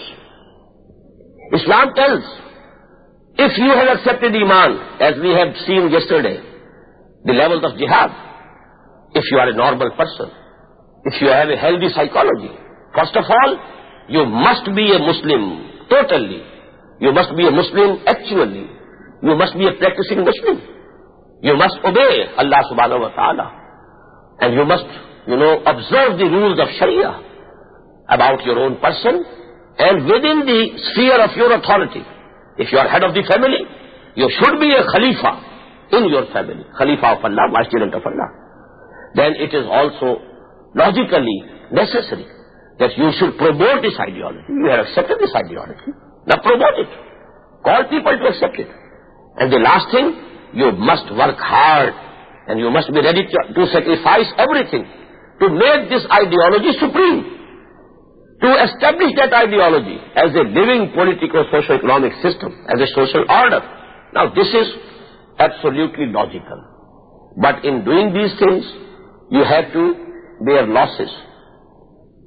Islam tells, if you have accepted Iman, as we have seen yesterday, the levels of jihad, if you are a normal person, if you have a healthy psychology, first of all, you must be a Muslim, totally. You must be a Muslim actually. You must be a practicing Muslim. You must obey Allah subhanahu wa ta'ala. And you must, observe the rules of Sharia about your own person and within the sphere of your authority. If you are head of the family, you should be a Khalifa in your family. Khalifa of Allah, Vice-President of Allah. Then it is also logically necessary that you should promote this ideology. You have accepted this ideology. Now promote it. Call people to accept it. And the last thing, you must work hard and you must be ready to sacrifice everything to make this ideology supreme. To establish that ideology as a living political socio-economic system, as a social order. Now this is absolutely logical. But in doing these things, you have to bear losses.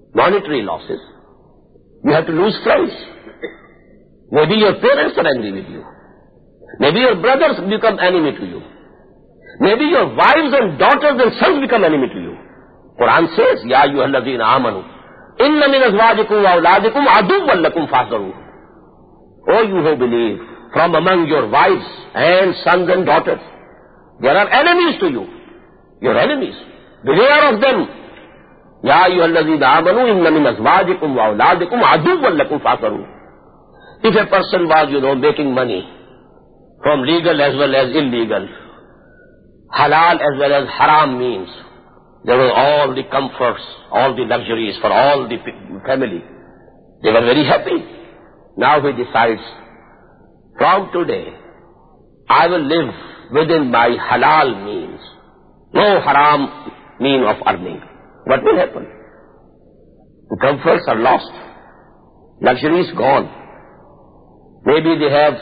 monetary losses. You have to lose friends. Maybe your parents are angry with you. Maybe your brothers become enemy to you. Maybe your wives and daughters and sons become enemy to you. Quran says, Ya ayyuhalladhina amanu, inna min azwajikum wa awladikum aduwwan lakum fahdharuhu. O you who believe, from among your wives and sons and daughters, there are enemies to you. Your enemies. Beware of them. Ya ayyuhalladhina amanu, inna min azwajikum wa awladikum aduwwan lakum fahdharuhu. If a person was, making money from legal as well as illegal, halal as well as haram means, there were all the comforts, all the luxuries for all the family. They were very happy. Now he decides, from today, I will live within my halal means. No haram mean of earning. What will happen? The comforts are lost. Luxury is gone. Maybe they have,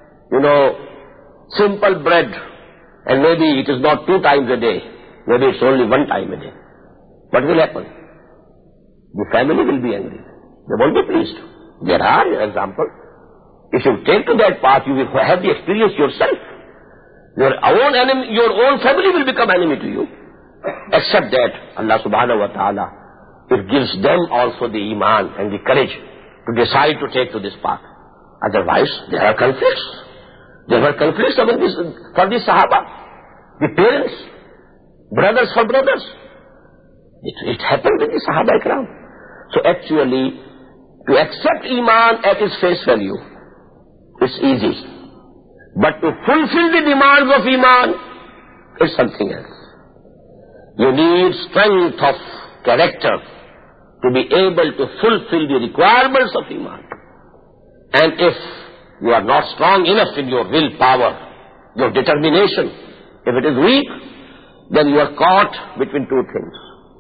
simple bread, and maybe it is not 2 times a day. Maybe it's only 1 time a day. What will happen? The family will be angry. They won't be pleased. There are examples. If you take to that path, you will have the experience yourself. Your own family will become enemy to you. Except that Allah subhanahu wa ta'ala, it gives them also the iman and the courage to decide to take to this path. Otherwise, there are conflicts. There were conflicts for the Sahaba, the parents, brothers for brothers. It happened with the Sahaba Ikram. So actually, to accept Iman at its face value, it's easy. But to fulfill the demands of Iman, it's something else. You need strength of character to be able to fulfill the requirements of Iman. And if you are not strong enough in your willpower, your determination, if it is weak, then you are caught between 2 things.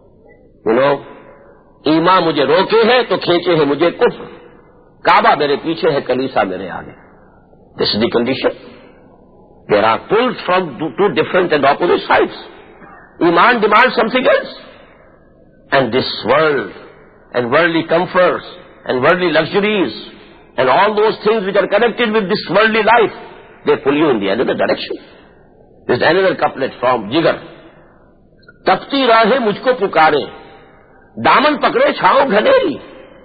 ईमान मुझे रोके है तो खींचे है मुझे कुफ्र, काबा मेरे पीछे है कलीसा मेरे आगे. This is the condition. There are pulled from 2 different and opposite sides. Iman demands something else. And this world and worldly comforts and worldly luxuries and all those things which are connected with this worldly life, they pull you in the other direction. There's another couplet from Jigar. तपती राहें मुझको पुकारे, दामन पकड़े छाओ घनेरी.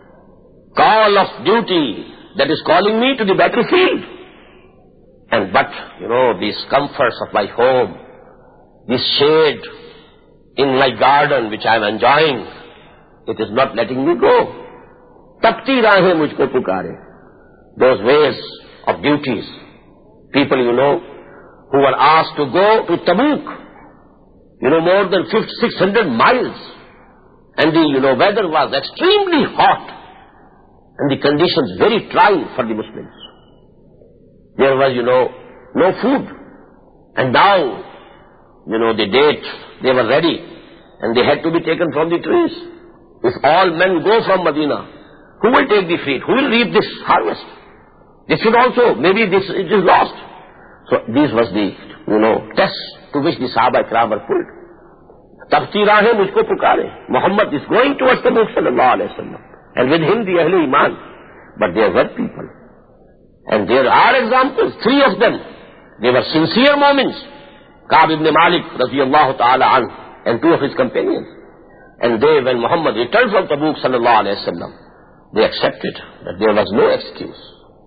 Call of duty that is calling me to the battlefield. And but, these comforts of my home, this shade in my garden which I am enjoying, it is not letting me go. Tapti rahe mujhko pukare. Those ways of duties. People, who were asked to go to Tabuk, more than 600 miles. And the weather was extremely hot. And the conditions very trying for the Muslims. There was, no food. And now, the date, they were ready. And they had to be taken from the trees. If all men go from Medina, who will take the fruit? Who will reap this harvest? This should also, maybe it is lost. So this was the, test to which the Sahaba Ikram were pulled. Tabti rahe mujhko pukare. Muhammad is going towards the Prophet sallallahu alayhi wa sallam. And with him the Ahle Iman. But there were people. And there are examples, 3 of them. They were sincere moments. Ka'b ibn Malik radiyallahu ta'ala anhu and 2 of his companions. And they, when Muhammad returned from Tabuk sallallahu alayhi wa sallam, they accepted that there was no excuse.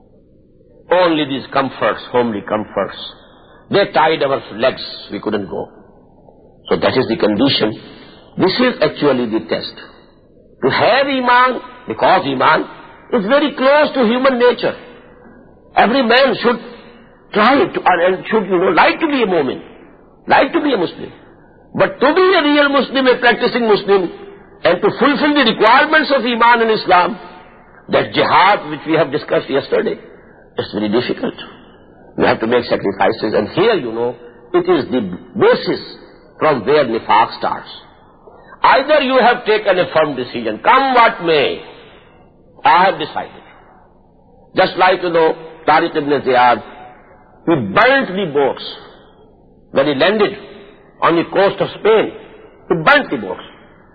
Only these comforts, homely comforts. They tied our legs, we couldn't go. So that is the condition. This is actually the test. To have Iman, because Iman is very close to human nature. Every man should try to, and should, like to be a Mu'min, like to be a Muslim. But to be a real Muslim, a practicing Muslim, and to fulfill the requirements of Iman in Islam, that jihad which we have discussed yesterday, it's very difficult. You have to make sacrifices, and here, it is the basis from where nifaq starts. Either you have taken a firm decision, come what may, I have decided. Just like, Tariq ibn Ziyad, he burnt the boats. When he landed on the coast of Spain, he burnt the boats.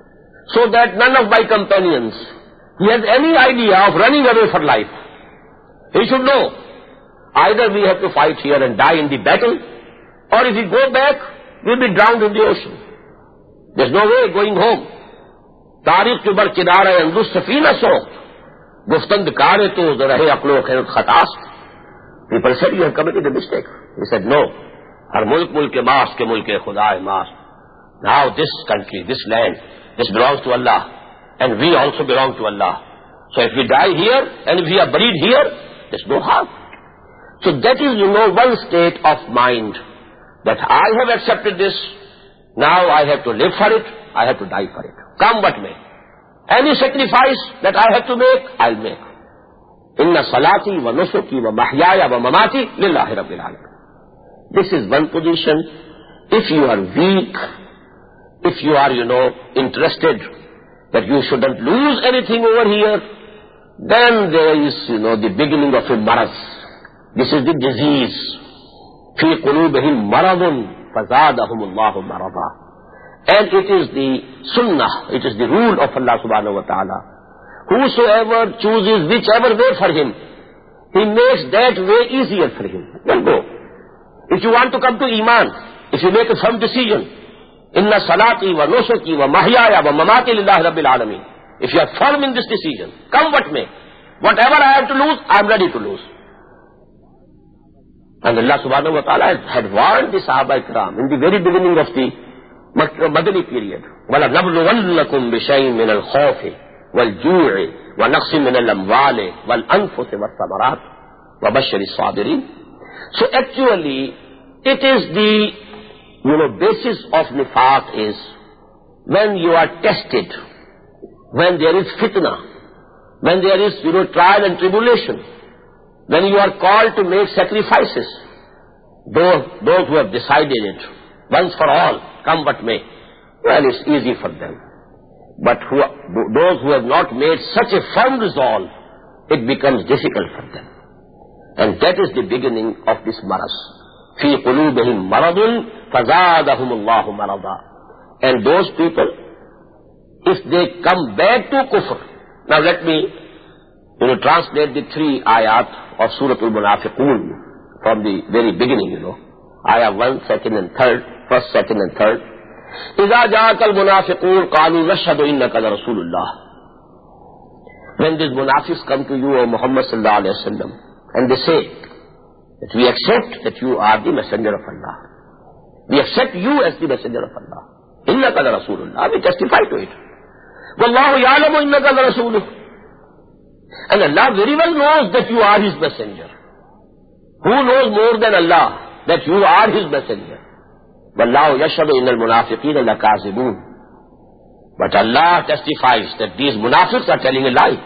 so that none of my companions, he has any idea of running away for life. He should know, either we have to fight here and die in the battle, or if we go back, we'll be drowned in the ocean. There's no way going home. तारीख के बर किनारा अंदुस सफीना सोख गुफ्तंद कारे तो रहे अकलो खैरत खतास. People said you have committed a mistake. He said no. हर मुल्क मुल्क के मास के मुल्क के खुदा मास. Now this country, this land, this belongs to Allah, and we also belong to Allah. So if we die here and if we are buried here, there's no harm. So that is, one state of mind, that I have accepted this. Now I have to live for it. I have to die for it. Come what may. Any sacrifice that I have to make, I'll make. Inna salati wa nusuki wa mahyaya wa mamati lillahi rabbil alamin. This is one position. If you are weak, if you are, interested that you shouldn't lose anything over here, then there is, the beginning of a maraz. This is the disease. Fi qulubihim maradun fazadahum Allahu marada. And it is the sunnah, it is the rule of Allah subhanahu wa ta'ala. Whosoever chooses whichever way for him, he makes that way easier for him. Then go. If you want to come to Iman, if you make a firm decision, Inna salati wa nusuki wa mahyaya wa mamati lillahi rabbil alamin. If you are firm in this decision, come what may. Whatever I have to lose, I am ready to lose. And Allah subhanahu wa ta'ala had warned the Sahaba Ikram in the very beginning of the Madani period. وَلَنَبْلُوَنَّكُمْ بِشَيْءٍ مِنَ الْخَوْفِ وَالْجُوعِ وَنَقْصٍ مِنَ الْأَمْوَالِ وَالْأَنفُسِ وَالثَّمَرَاتِ وَبَشِّرِ الصَّابِرِينَ. So actually, it is the, basis of nifaq is when you are tested, when there is fitna, when there is, trial and tribulation, when you are called to make sacrifices. Those who have decided it, once for all, come what may, well, it's easy for them. But those who have not made such a firm resolve, it becomes difficult for them. And that is the beginning of this maraz. Fi qulubihim maradun fazadahum Allahu marada. And those people, if they come back to kufr. Now let me, translate the 3 ayat of Surah Al-Munafiqun from the very beginning, Ayah 1, 2nd and 3rd, 1st, 2nd and 3rd. إِذَا جَاءَكَ الْمُنَافِقُونَ قَالُوا نَشْهَدُ إِنَّكَ لَرَسُولُ اللَّهِ. When these munafiqs come to you, O Muhammad sallallahu alayhi wa sallam, and they say that we accept that you are the messenger of Allah. We accept you as the messenger of Allah. إِنَّكَ لَرَسُولُ اللَّهِ. We testify to it. وَاللَّهُ يَعْلَمُ إِنَّكَ لَرَسُولُهُ. And Allah very well knows that you are His messenger. Who knows more than Allah that you are His messenger? وَاللَّهُ يَشْهَدُ إِنَّ الْمُنَافِقِينَ لَكَاذِبُونَ. But Allah testifies that these munafiqs are telling a lie.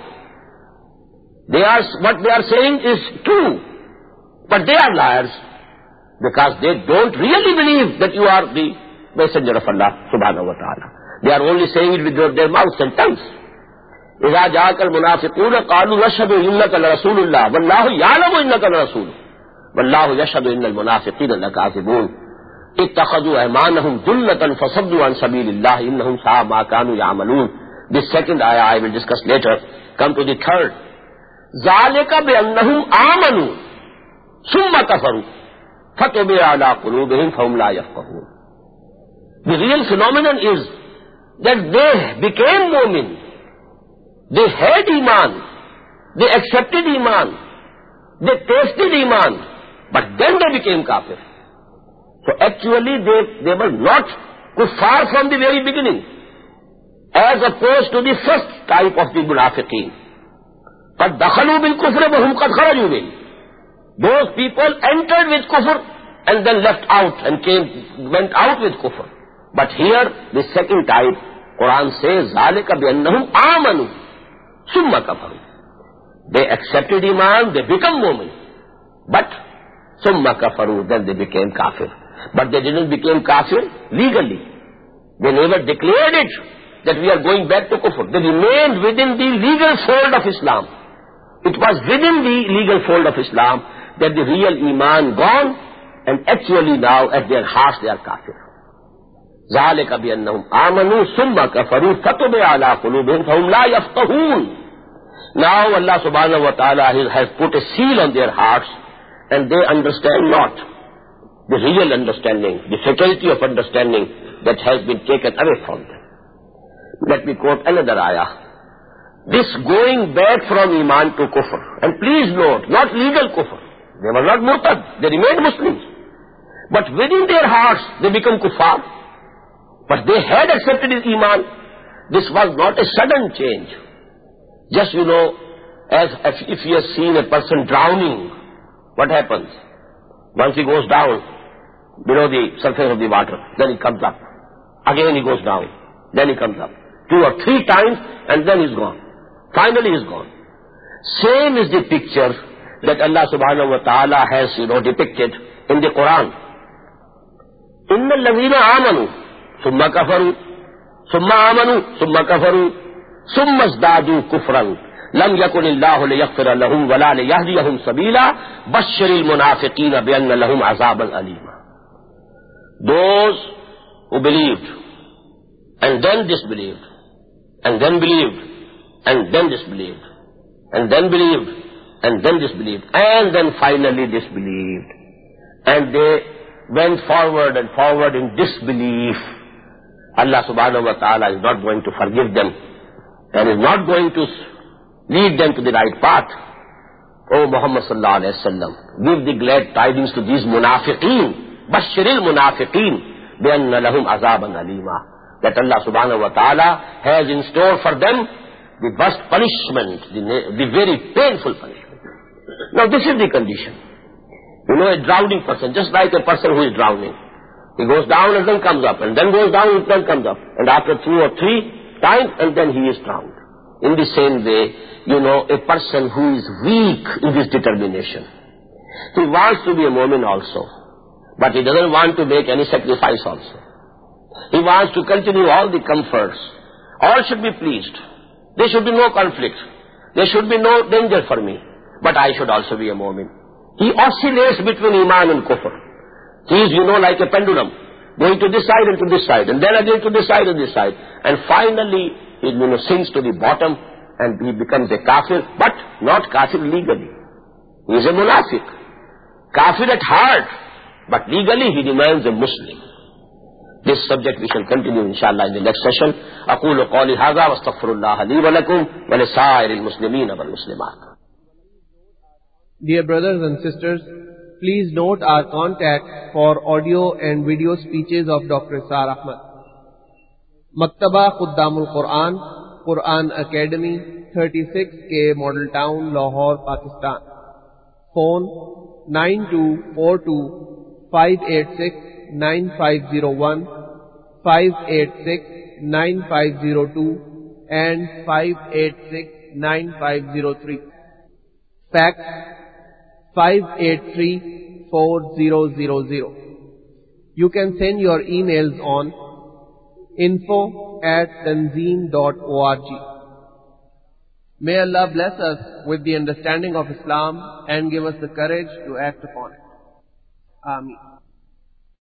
What they are saying is true, but they are liars, because they don't really believe that you are the messenger of Allah subhanahu wa ta'ala. They are only saying it with their mouths and tongues. إِذَا جَاءَكَ الْمُنَافِقُونَ قَالُوا نَشْهَدُ إِنَّكَ لَرَسُولُ اللَّهِ وَاللَّهُ يَعْلَمُ إِنَّكَ لَرَسُولُهُ وَاللَّهُ يَشْهَدُ إِنَّ الْمُنَافِقِينَ لَكَاذِبُونَ اتَّخَذُوا أَيْمَانَهُمْ جُنَّةً فَصَدُّوا عَنْ سَبِيلِ اللَّهِ إِنَّهُمْ سَاءَ مَا كَانُوا يَعْمَلُونَ. This second ayah I will discuss later. Come to the third. ذَلِكَ بِأَنَّهُمْ آمَنُوا ثُمَّ كَفَرُوا فَطُبِعَ عَلَىٰ قُلُوبِهِمْ فَهُمْ لَا يَفْقَهُونَ. The real phenomenon is that they became mu'min. They had iman. They accepted iman. They tasted iman. But then they became kafir. So actually they were not kuffar from the very beginning, as opposed to the first type of the munafiqeen. قَدْ دَخَلُوا بِالْكُفْرِ وَهُمْ قَدْ خَرَجُوا بِهِ. Those people entered with kufr and then left out and went out with kufr. But here, the second type, Quran says, ذَلِكَ بِأَنَّهُمْ آمَنُوا ثُمَّ كَفَرُوا. They accepted iman, they become mu'min. But ثُمَّ كَفَرُوا, then they became kafir. But they didn't become kafir legally. They never declared it that we are going back to kufr. They remained within the legal fold of Islam. It was within the legal fold of Islam that the real iman gone, and actually now at their hearts they are kafir. ذَلِكَ بِأَنَّهُمْ آمَنُوا ثُمَّ كَفَرُوا فَطُبِعَ عَلَىٰ قُلُوبِهِمْ فَهُمْ لَا يَفْقَهُونَ. Now Allah subhanahu wa ta'ala has put a seal on their hearts, and they understand not the real understanding, the faculty of understanding that has been taken away from them. Let me quote another ayah. This going back from Iman to Kufr, and please note, not legal Kufr. They were not murtad, they remained Muslims. But within their hearts, they become kuffar. But they had accepted his Iman. This was not a sudden change. Just, as if you have seen a person drowning, what happens? Once he goes down below the surface of the water, then he comes up. Again he goes down, then he comes up. 2 or 3 times, and then he's gone. Finally he's gone. Same is the picture that Allah subhanahu wa ta'ala has, depicted in the Quran. إِنَّ الَّذِينَ آمَنُوا ثُمَّ كَفَرُوا ثُمَّ آمَنُوا ثُمَّ كَفَرُوا ثُمَّ ازْدَادُوا كُفْرًا لَمْ يَكُنِ اللَّهُ لِيَغْفِرَ لَهُمْ وَلَا لِيَهْدِيَهُمْ سَبِيلًا بَشِّرِ الْمُنَافِقِينَ بِأَنَّ لَهُمْ عَذَابًا أَلِيمًا. Those who believed, and then disbelieved, and then believed, and then disbelieved, and then believed, and then disbelieved, and then finally disbelieved. And they went forward and forward in disbelief. Allah subhanahu wa ta'ala is not going to forgive them, and is not going to lead them to the right path. O Muhammad sallallahu alayhi wa sallam, give the glad tidings to these munafiqeen. Bashiril munafiqeen bi'anna lahum azaban alima. That Allah subhanahu wa ta'ala has in store for them the worst punishment, the very painful punishment. Now this is the condition. A drowning person, just like a person who is drowning. He goes down and then comes up, and then goes down and then comes up. And after 2 or 3 times, and then he is drowned. In the same way, a person who is weak in his determination. He wants to be a mu'min also, but he doesn't want to make any sacrifice also. He wants to continue all the comforts. All should be pleased. There should be no conflict. There should be no danger for me. But I should also be a mu'min. He oscillates between Iman and Kufr. He is, like a pendulum, going to this side and to this side, and then again to this side and this side. And finally, he sinks to the bottom, and he becomes a kafir, but not kafir legally. He is a munafiq. Kafir at heart, but legally he remains a Muslim. This subject we shall continue inshallah in the next session. أقول قولي هذا واستغفر الله لي ولكم ولسائر المسلمين والمسلمات. Dear brothers and sisters, please note our contact for audio and video speeches of Dr. Israr Ahmad. Maktaba Khuddamul Quran, Quran Academy, 36K Model Town, Lahore, Pakistan. Phone 9242-586-9501, 586-9502 and 586-9503. Fax 583-4000. You can send your emails on info@tanzeem.org. May Allah bless us with the understanding of Islam and give us the courage to act upon it. Ameen.